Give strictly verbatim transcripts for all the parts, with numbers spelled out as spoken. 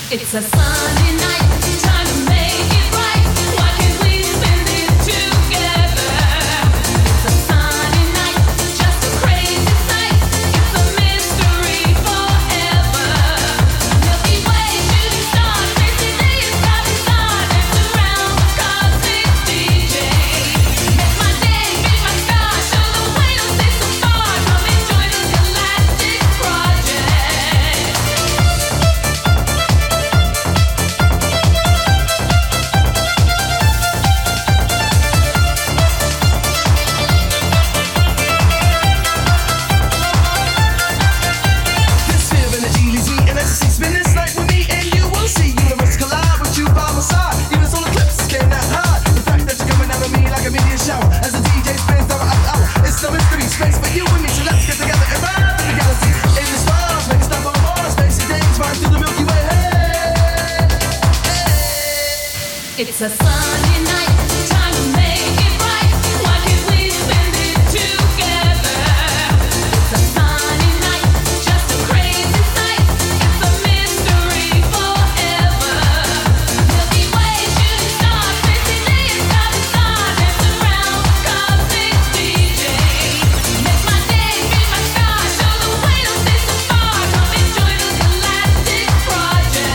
It's a sunny night, time to make it right. Why can't we spend it together? It's a sunny night, just a crazy sight. It's a mystery forever. Milky Way, shooting stars, crazy days, driving stars, dance around the cosmic D J. Make my day, be my star, show the way, don't stay so far. Come and join the Galactic Project. As the D J spins hour after hour, it's no mystery space for you and me. So let's get together and ride through the galaxy. In the stars, make a stop on Mars, spacey days, ride through the Milky Way. Hey, hey. It's a sunny night, time to make it right. Why can't we spend it together? It's a sunny night, just a crazy sight. It's a mystery forever. Milky Way, shooting stars, crazy days, driving stars, dance around the cosmic D J. Make my day, be my star, show the way, don't stay so far. Come and join the Galactic Project.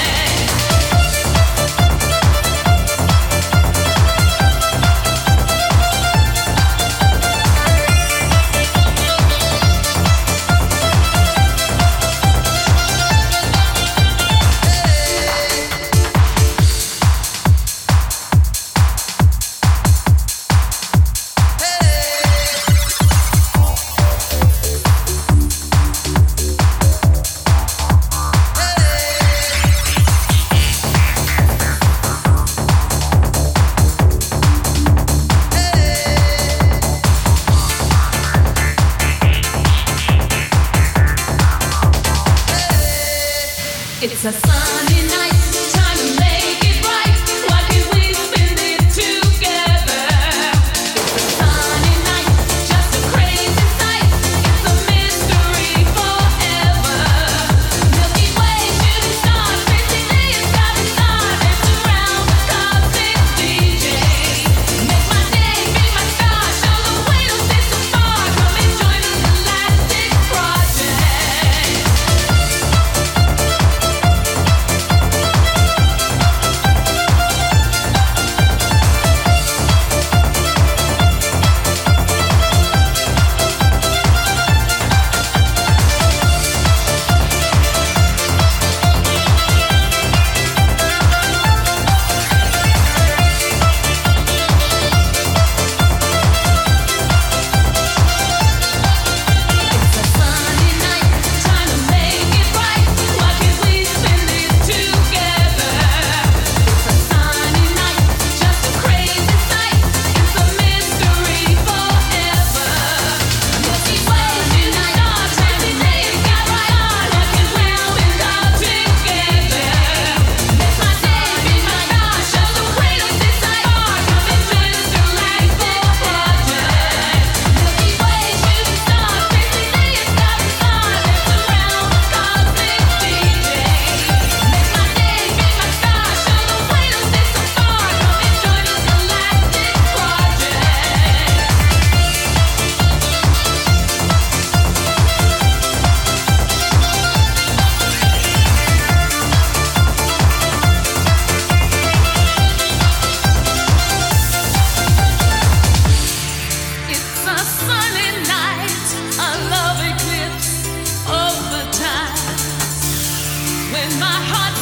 It's a sunny night, time to make it right. Why can't we spend it together? It's a sunny night, just a crazy sight. It's a mystery forever. Milky Way, shooting stars, crazy days, driving stars, dance around the cosmic D J. Make my day, be my star, show the way, don't stay so far. Come and join the Galactic Project. It's a sunny night, time to make it right. Why can't we spend it together? It's a sunny night, just a crazy sight. It's a mystery forever. Milky Way, shooting stars, crazy days, got right on. Why can't we spend it together? Make my day, be my star, show the way, don't stay so far. Come and join the Galactic Project. Milky Way, shooting stars, crazy days, driving stars, dance around the cosmic D J. Make my day, be my star, show the way, don't stay so far. Come and join the Galactic Project. It's a sunny night, a love eclipse over time. When my heart